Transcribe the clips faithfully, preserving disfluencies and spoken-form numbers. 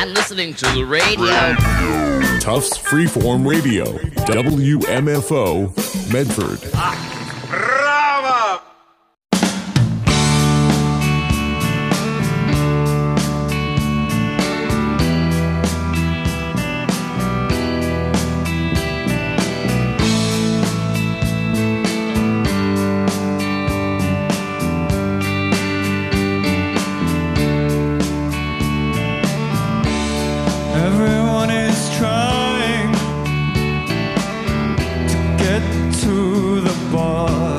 I'm listening to the radio. Tufts Freeform Radio, W M F O, Medford. Bravo! Everyone is trying to get to the bar.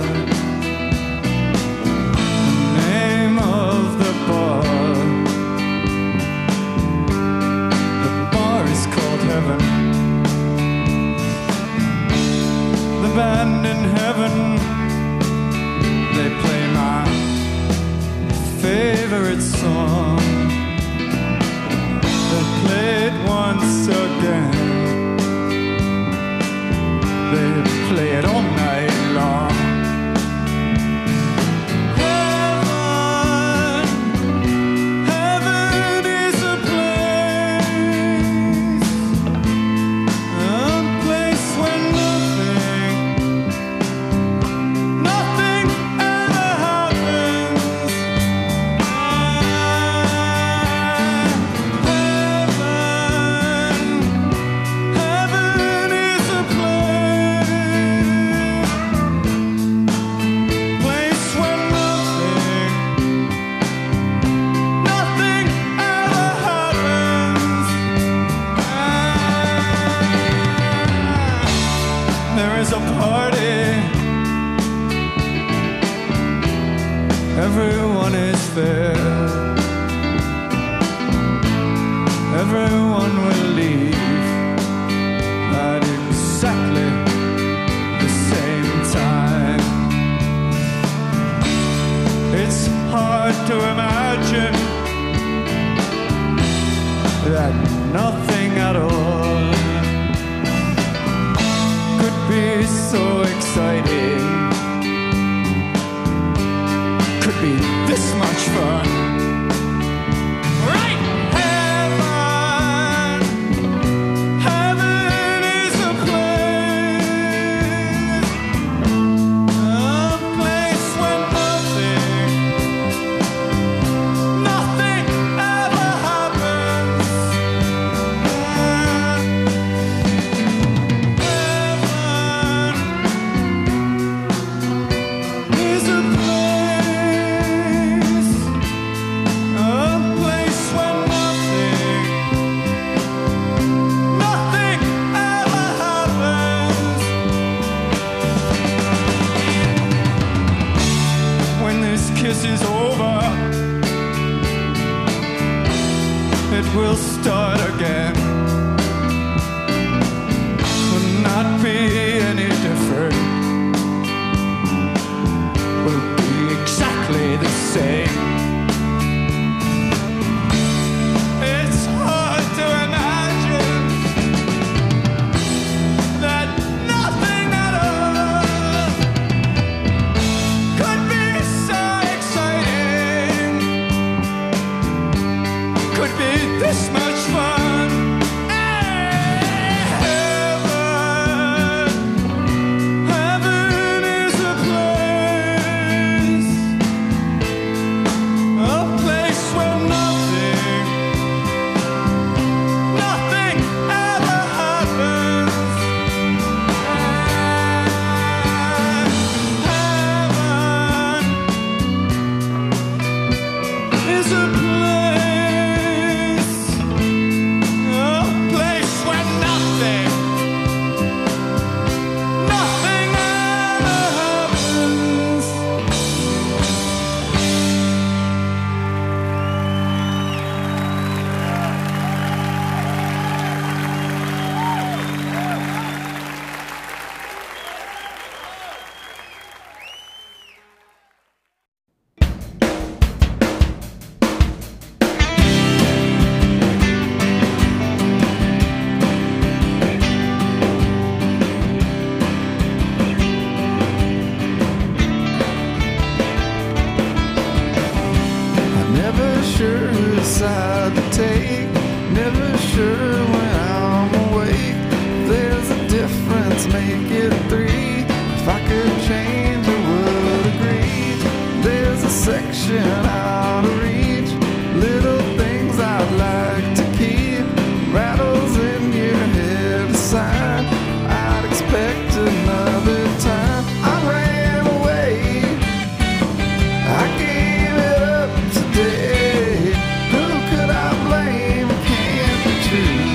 The name of the bar, the bar is called Heaven. The band in heaven, they play my favorite song. Play it once again. They play it all night long. Heaven, heaven is a place, a place where nothing, nothing ever happens. A party, everyone is there, everyone will leave at exactly the same time. It's hard to imagine that nothing at all be so exciting, could be this much fun. Right! Heaven, heaven is a place, a place where nothing, nothing ever happens. Kiss is over, it will start again. Will not be any different, will be exactly the same. It's hard to imagine that nothing at all could be so exciting, could be this much fun. sure side to take. Never sure when I'm awake. There's a difference, make it three. If I could change, I would agree. There's a section out of reach. Little things I'd like to keep. Rattles in your head aside. I'd expect another time. I ran away, I gave it up today. Who could I blame? It can't be true.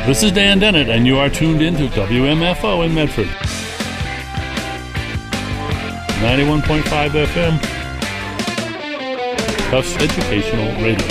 This is Dan Dennett, and you are tuned in to W M F O in Medford. ninety-one point five F M. Tufts Educational Radio.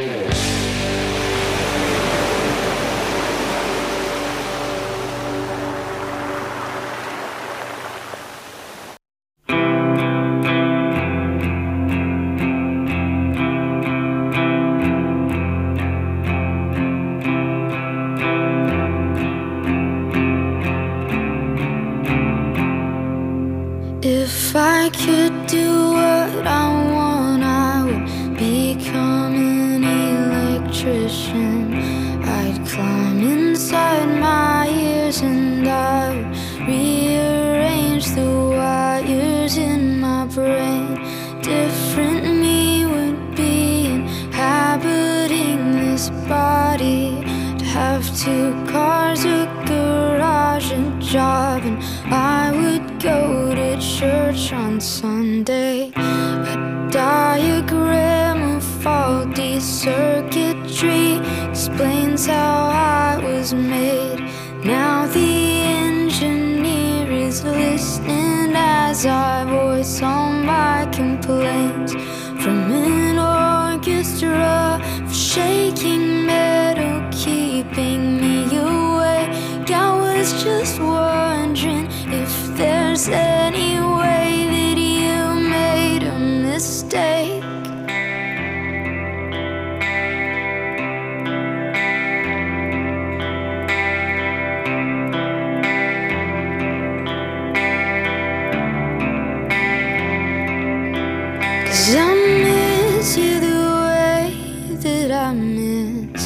If I could do what I want, I would become an electrician. I'd climb inside my ears and I would rearrange the wires in my brain. Different me would be inhabiting this body. To have two cars, a garage, a job, and I would go to church on Sunday. A diagram of faulty circuitry explains how I was made. Now the engineer is listening as I voice all my complaints. From an orchestra of shaking metal keeping me awake, I was just wondering if there's any way that you made a mistake. Cause I miss you the way that I miss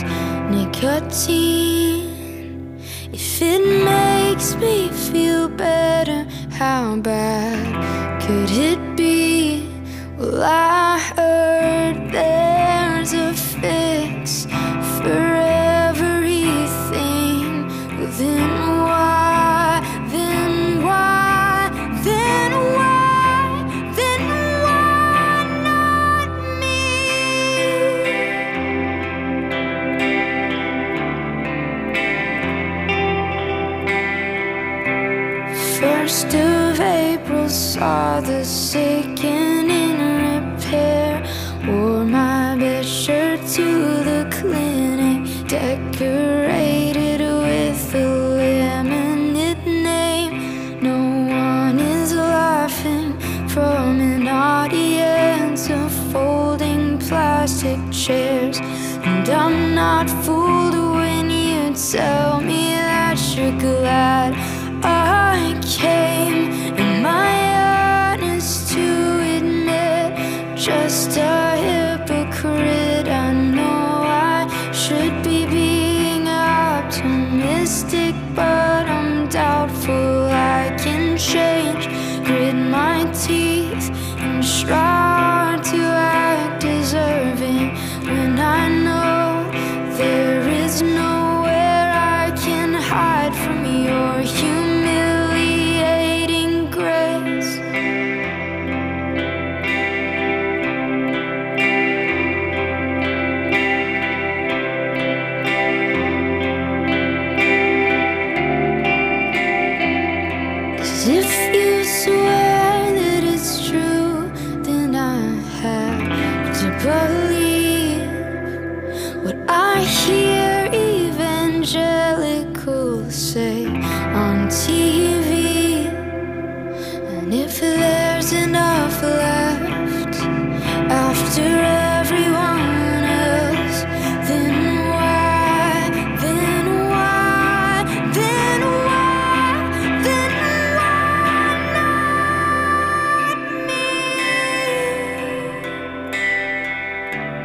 nicotine. If it makes me feel better, how bad could it be? Well, I heard there's a fix for everything. Well, then why, then why, then why, then why not me? First of April saw the sickening repair. Wore my best shirt to the clinic, decorated with a laminate name. No one is laughing from an audience of folding plastic chairs. And I'm not fooled when you tell me that you're glad I came. Am I honest to admit, just a hypocrite? I know I should be being optimistic, but I'm doubtful I can change. Grit my teeth and try to act deserving when I know there is nowhere I can hide from your humiliating grace. Cause if you swear that it's true, then I have to believe what I hear evangelicals say on T V. And if there's enough left after everyone else, then why, then why, then why, then why not me?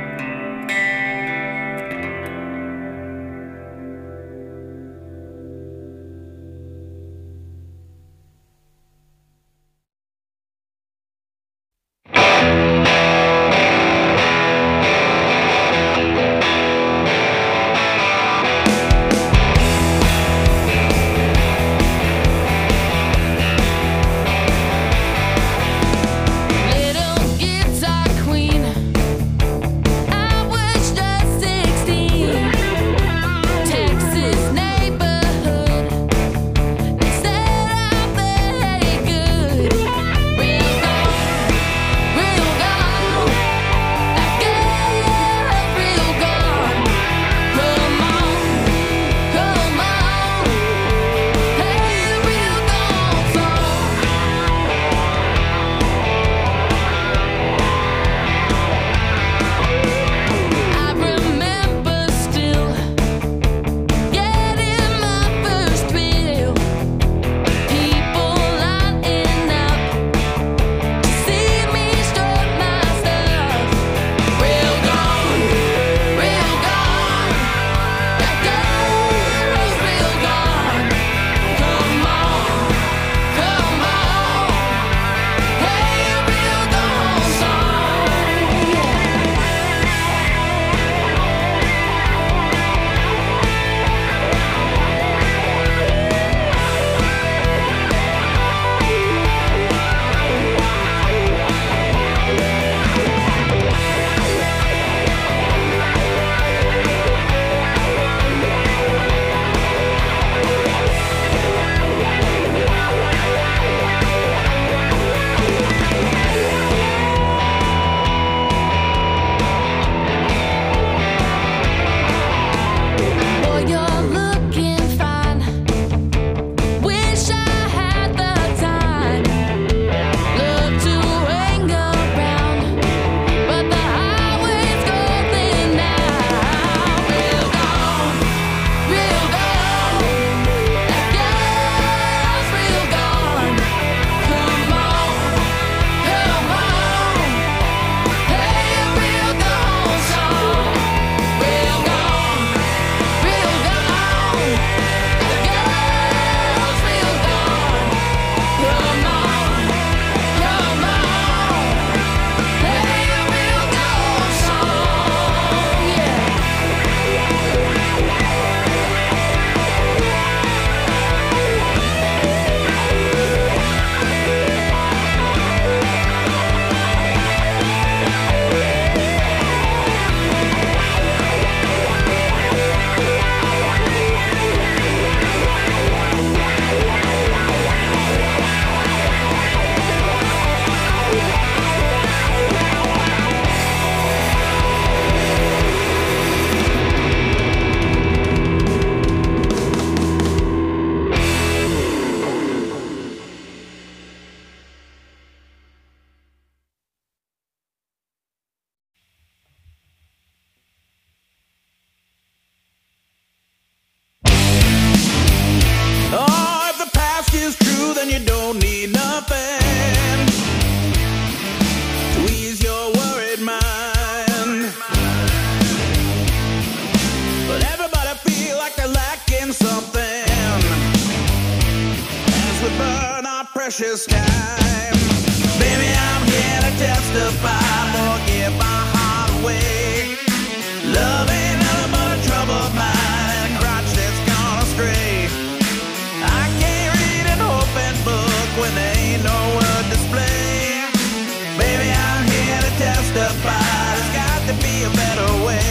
precious time. Baby, I'm here to testify, forgive my heart away. Love ain't nothing but a troubled mind and a crotch that's gone astray. I can't read an open book when there ain't no word display. Baby, I'm here to testify, there's got to be a better way.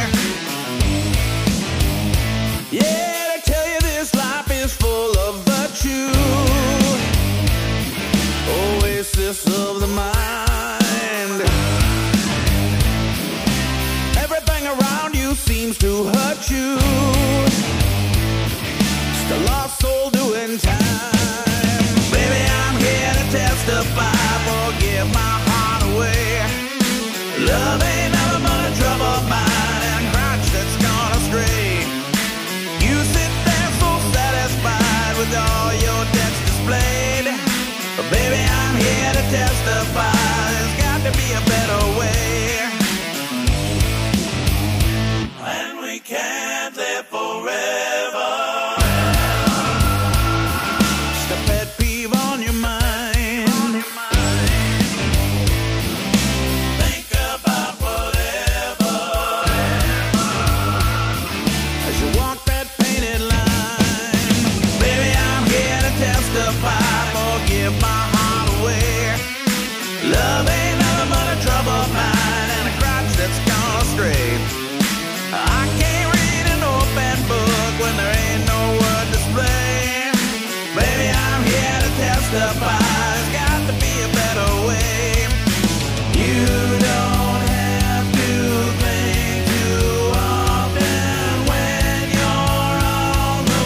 Yeah, I tell you this life is full of virtue, oasis of the mind. Everything around you seems to hurt you, just a lost soul doing time. Baby, I'm here to testify, forgive my heart away. Love ain't nothing but a troubled mind and a crotch that's gone astray. You sit there so satisfied with all your debts displayed, but baby, I'm here to testify, there's got to be a better way. And we can't live forever. Just a pet peeve on your mind. Think about whatever as you walk that painted line. Baby, I'm here to testify, forgive my heart away. Love ain't nothing but a troubled mind and a crotch that's gone astray. I can't read an open book when there ain't no word display. Baby, I'm here to testify, there's got to be a better way. You don't have to think too often when you're on the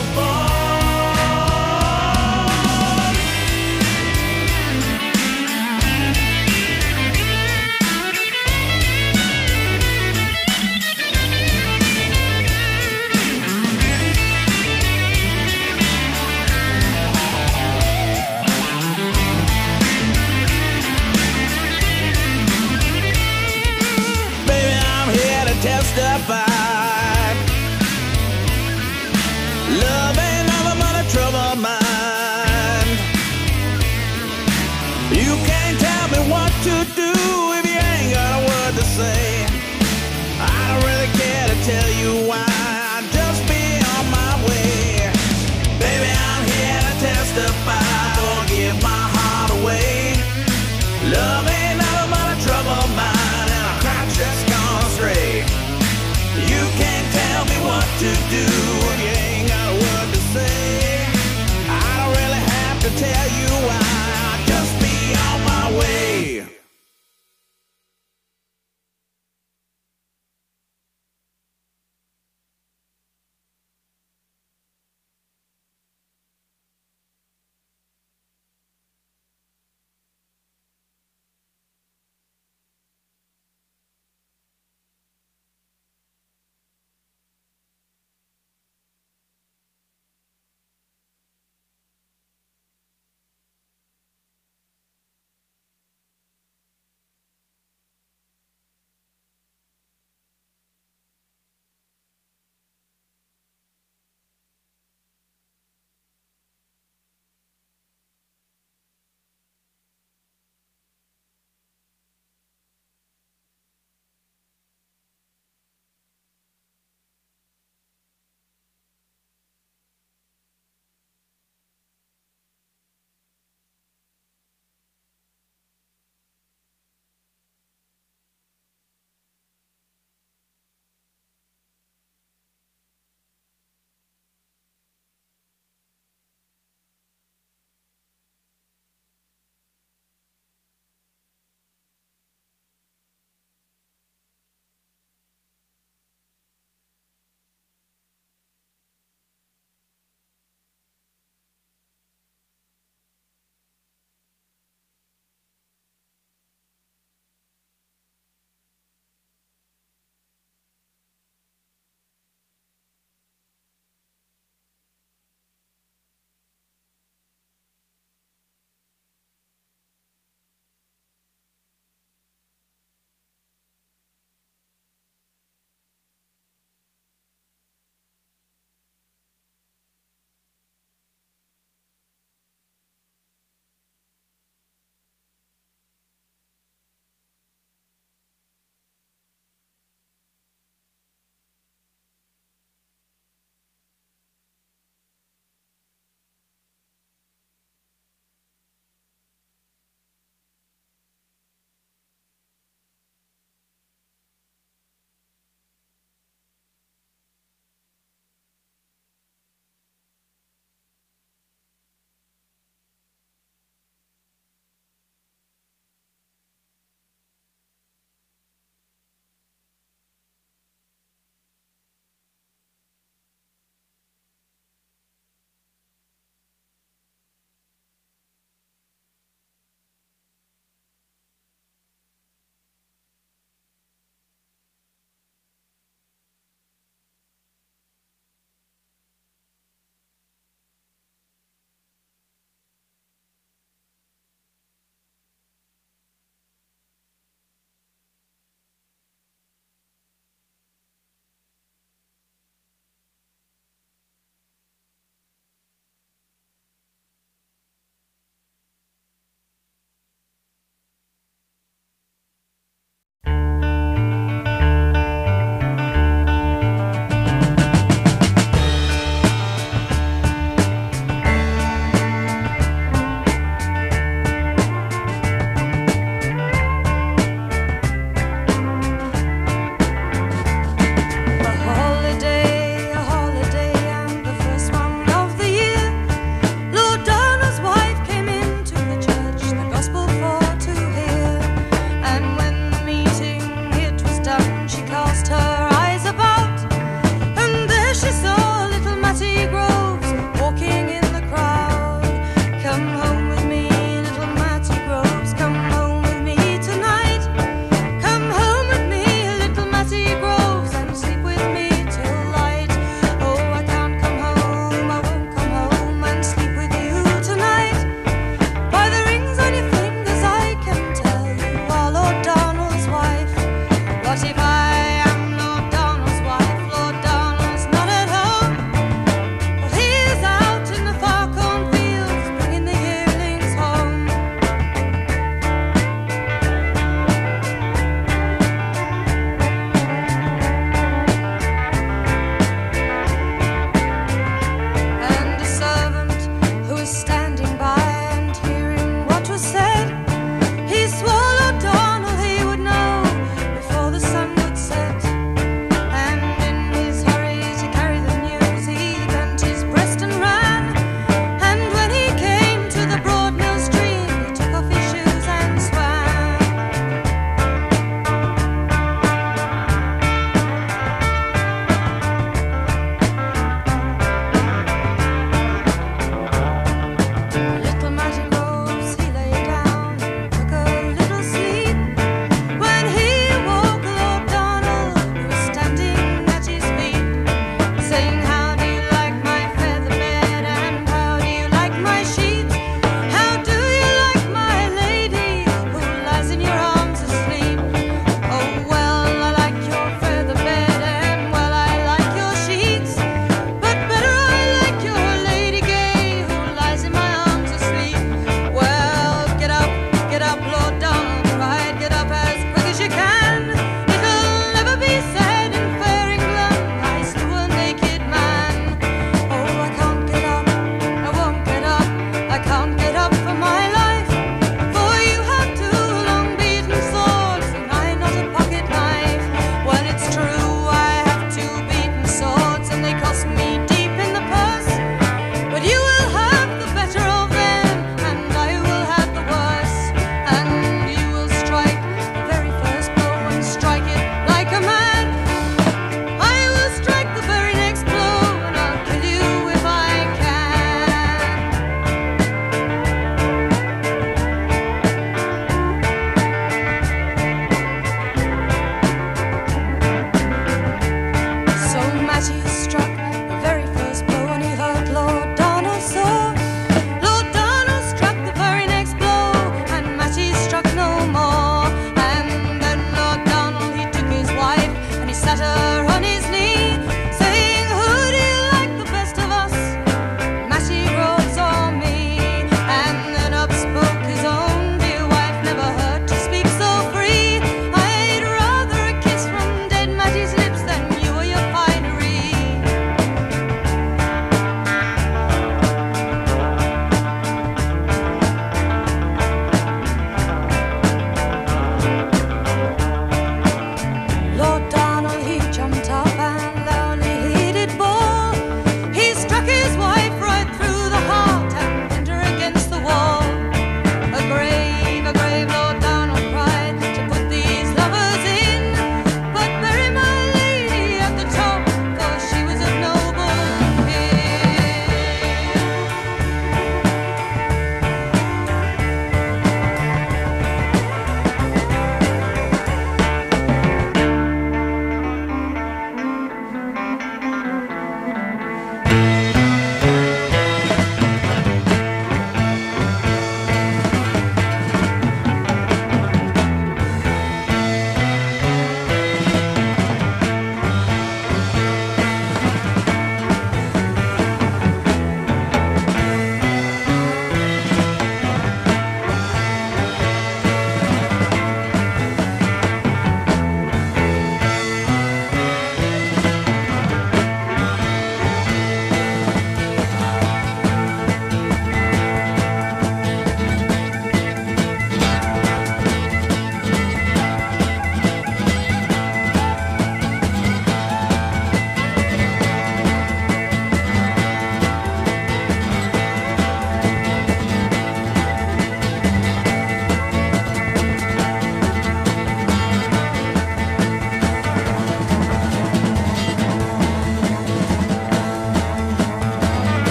phone. Baby, I'm here to testify. Love ain't nothing but a troubled mind. You can't tell me what to do if you ain't got a word to say. I don't really care to tell you why, I'll just be on my way. Baby, I'm here to testify, forgive my heart away. Love ain't nothing but a troubled mind and a crotch that's gone astray. You can't tell me what to do if you ain't got a word to say. I don't really have to tell you why, I'll just be on my way.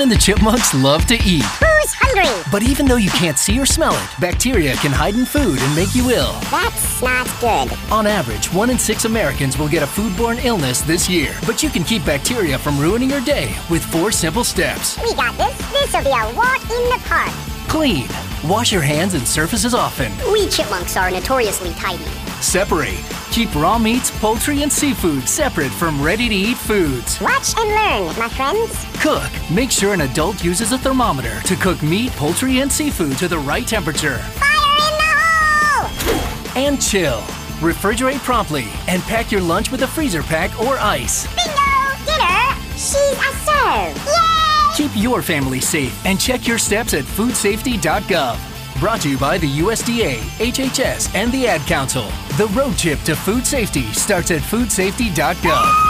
Everyone in the Chipmunks love to eat. Who's hungry? But even though you can't see or smell it, bacteria can hide in food and make you ill. That's not good. On average, one in six Americans will get a foodborne illness this year. But you can keep bacteria from ruining your day with four simple steps. We got this. This'll be a walk in the park. Clean. Wash your hands and surfaces often. We chipmunks are notoriously tidy. Separate. Keep raw meats, poultry, and seafood separate from ready-to-eat foods. Watch and learn, my friends. Cook. Make sure an adult uses a thermometer to cook meat, poultry, and seafood to the right temperature. Fire in the hole! And chill. Refrigerate promptly and pack your lunch with a freezer pack or ice. Bingo! Dinner! She's a serve! Yay! Keep your family safe and check your steps at food safety dot gov. Brought to you by the U S D A, H H S, and the Ad Council. The road trip to food safety starts at food safety dot gov.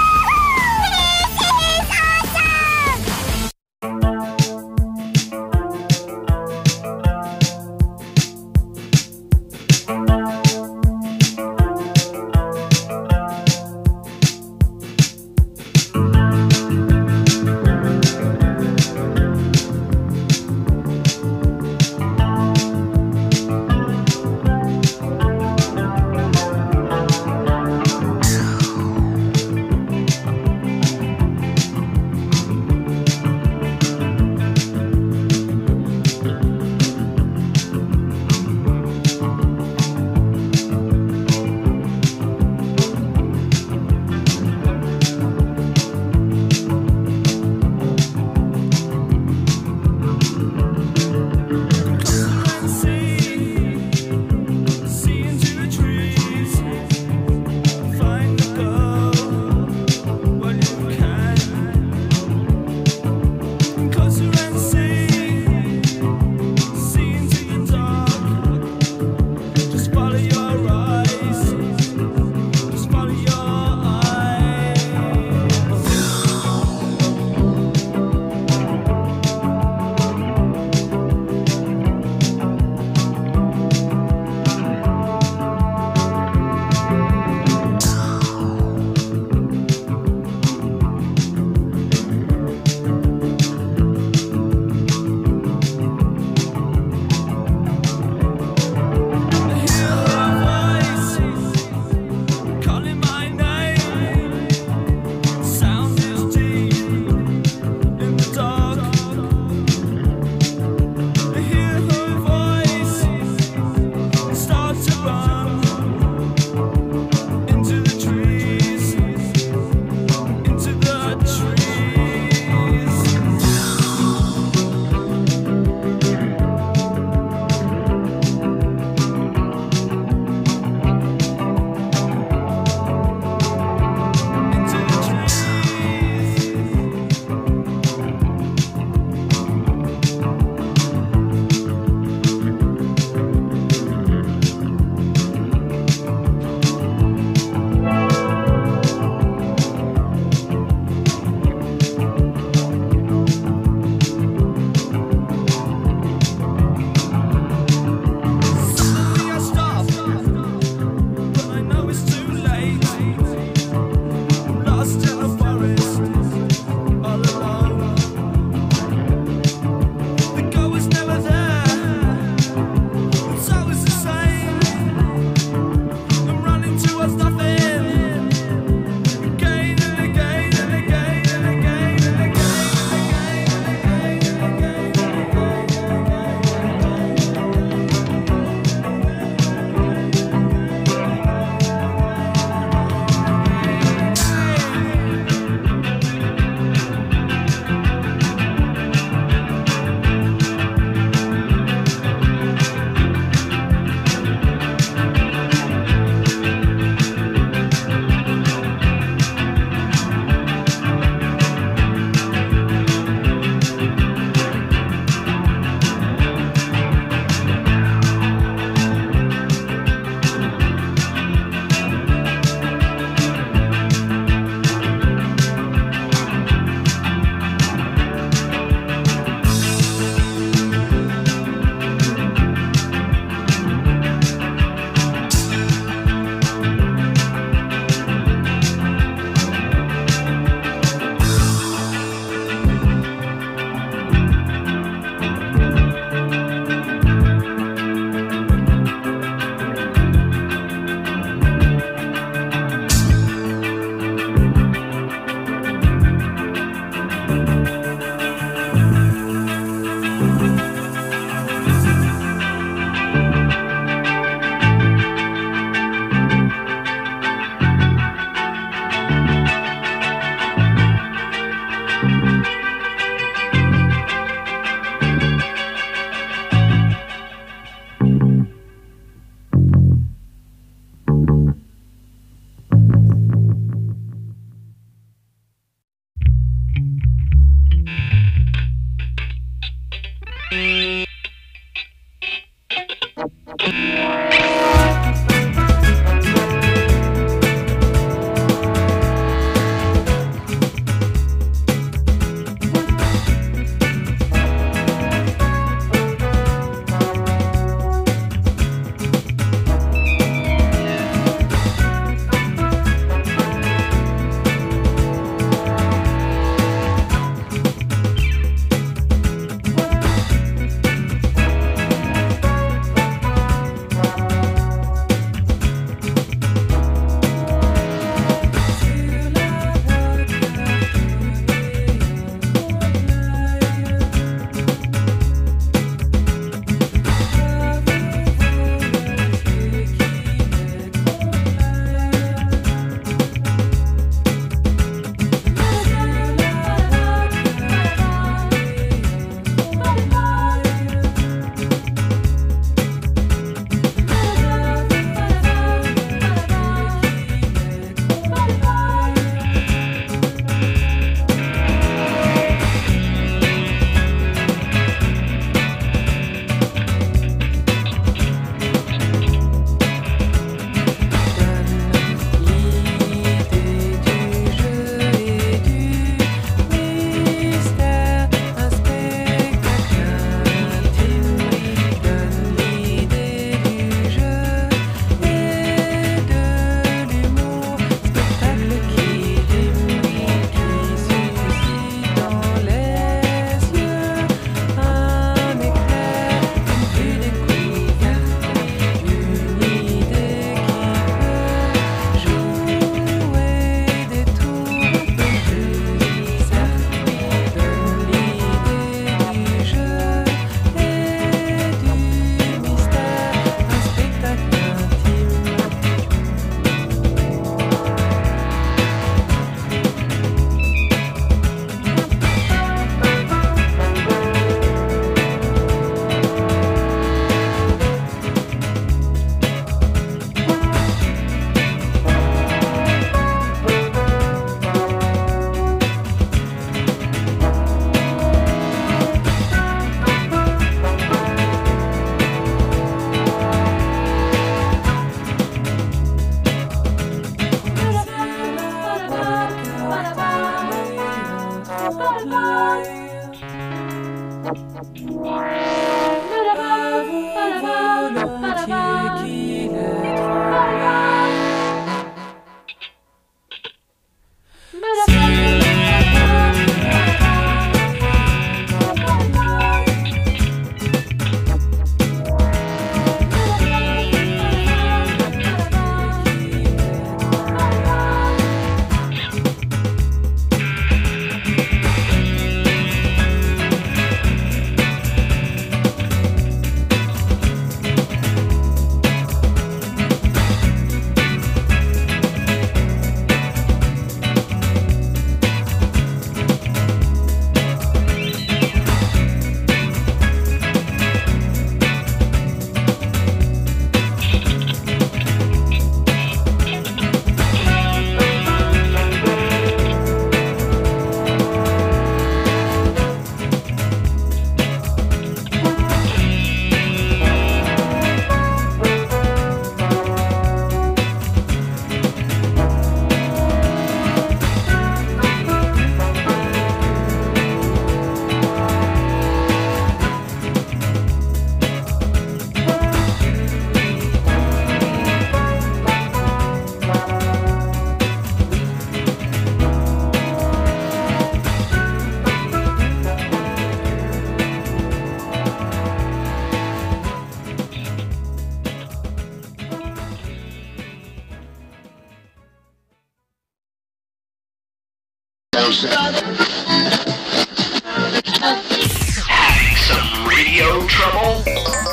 Having some radio trouble?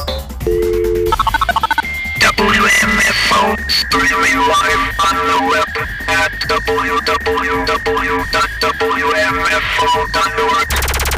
W M F O streaming live on the web at w w w dot w m f o dot org.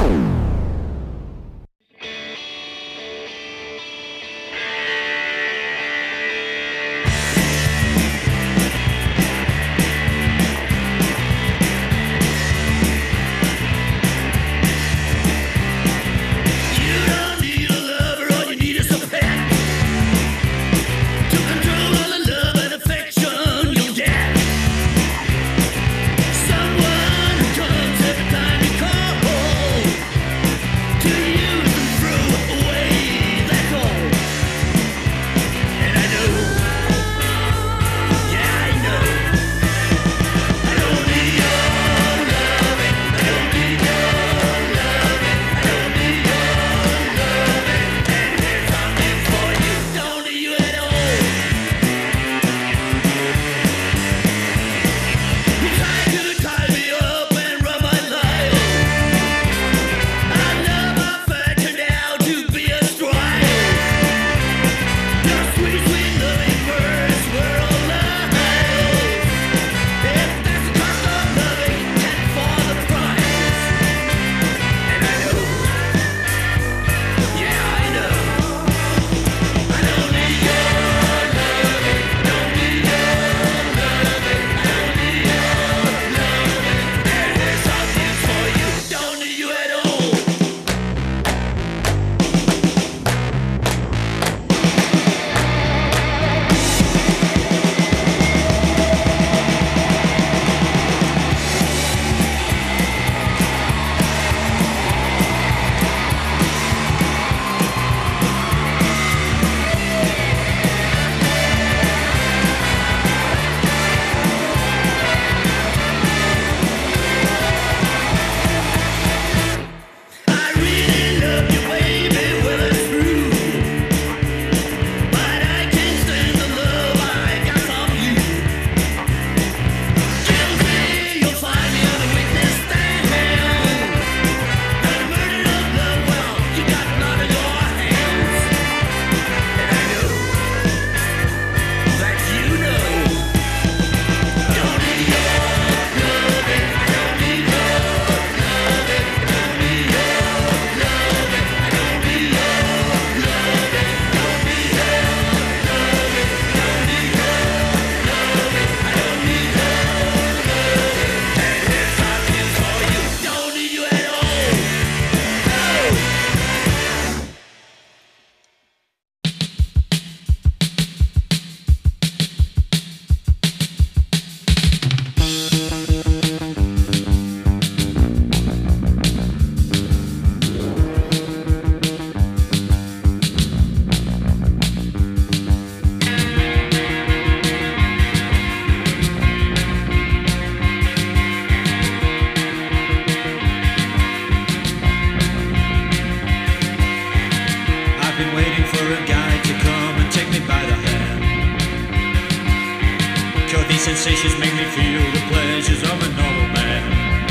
Sensations make me feel the pleasures of a normal man.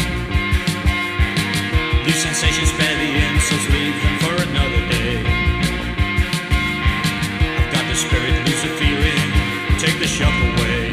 These sensations spare the insults, leave them for another day. I've got the spirit, lose the feeling, take the shock away.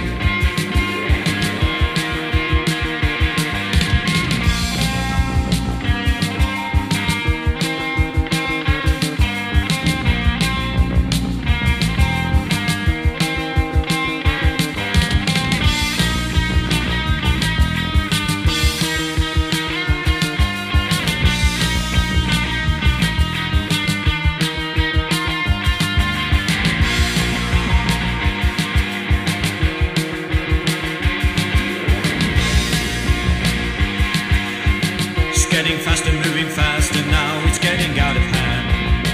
Getting faster, moving faster, now it's getting out of hand.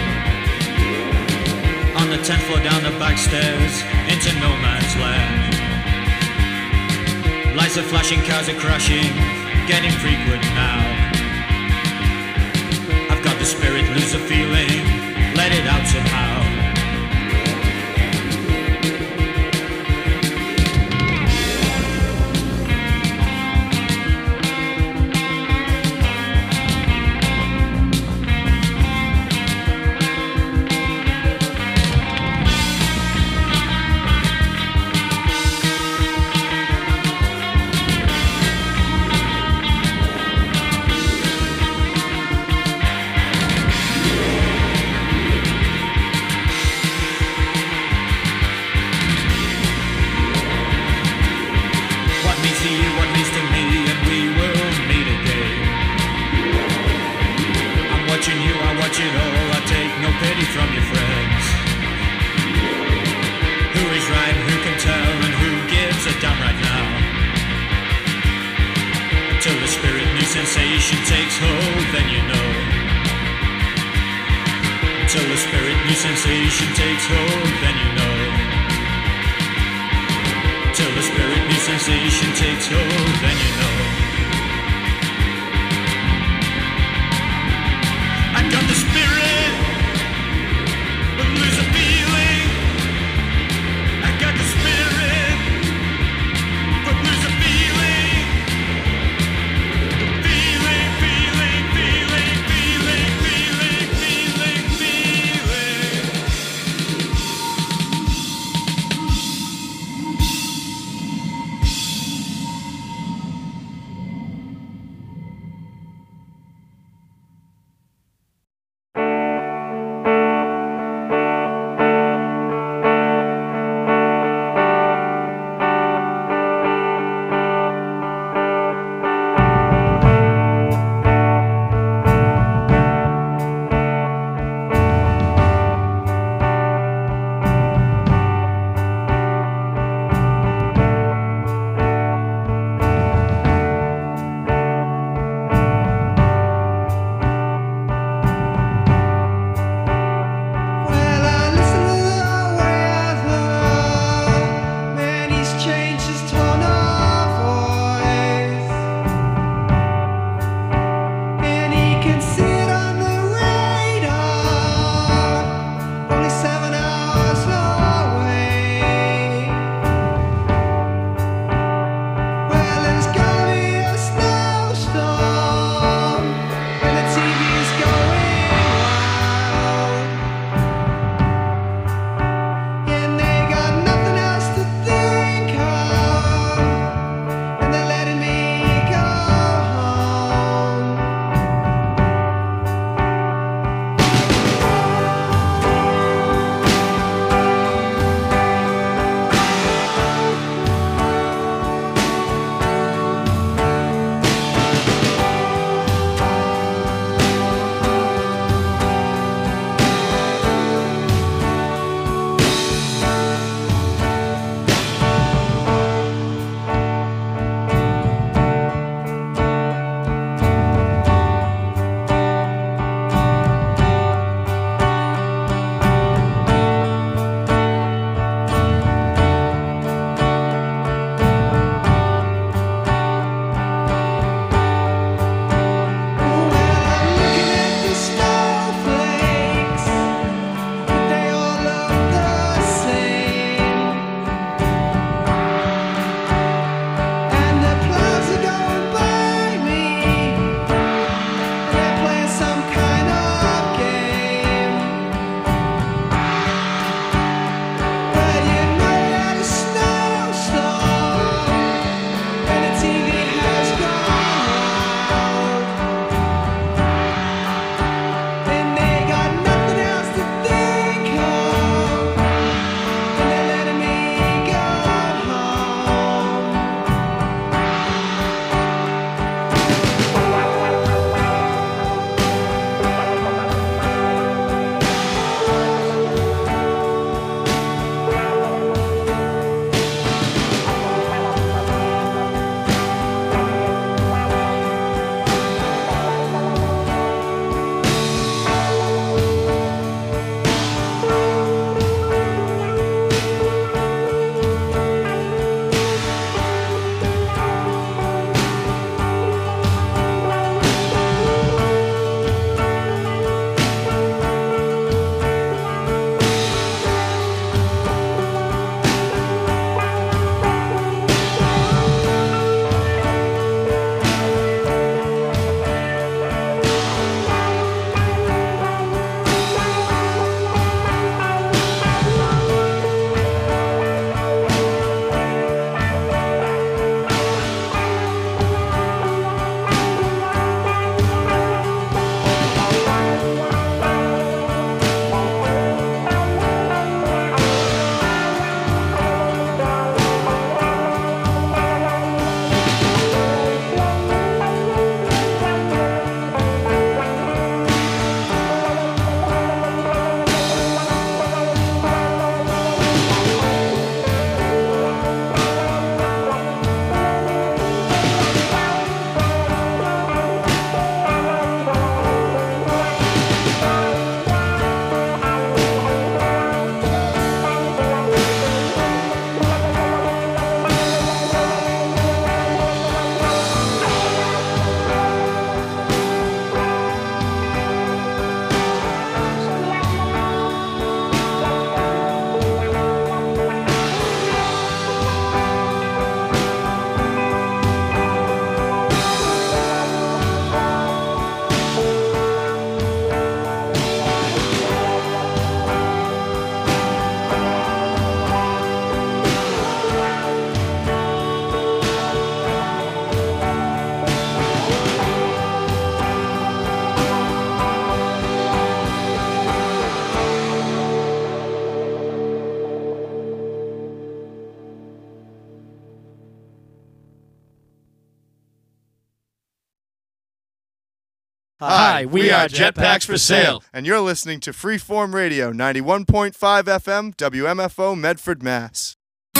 On the tenth floor, down the back stairs, into no man's land. Lights are flashing, cars are crashing, getting frequent now. I've got the spirit, lose the feeling, let it out somehow. sensation takes hold, then you know. Till the spirit new sensation takes hold, then you know. Till the spirit new sensation takes hold, then you know. I got the spirit, but lose a feeling. I got the spirit, but lose a feeling. Feeling, feeling, feeling, feeling, feeling, feeling, feeling. Hi, we are Jetpacks for Sale. And you're listening to Freeform Radio, ninety-one point five F M, W M F O, Medford, Mass.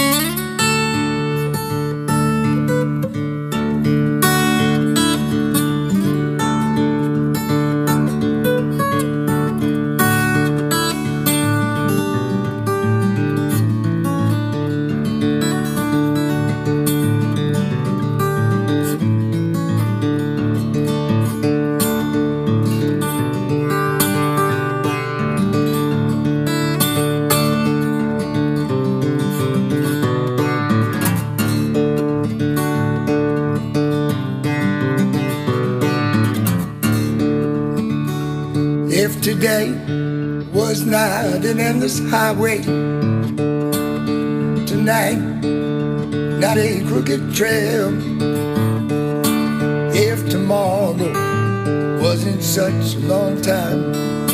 If today was not an endless highway, tonight not a crooked trail, if tomorrow wasn't such a long time,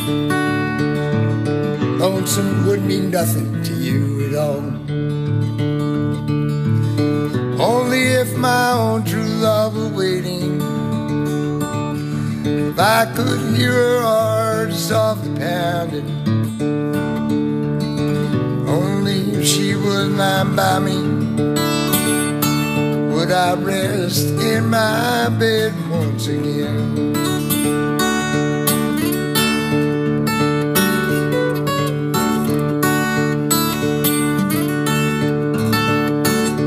lonesome would mean nothing to you at all. Only if my own true love were waiting, if I could hear her heart softly pounding, only if she was lying by me would I rest in my bed once again.